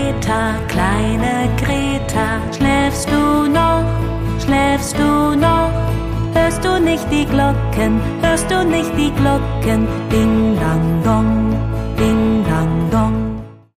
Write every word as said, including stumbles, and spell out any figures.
Greta, kleine Greta, schläfst du noch, schläfst du noch? Hörst du nicht die Glocken, hörst du nicht die Glocken? Ding, dang, dong, ding, dang, dong.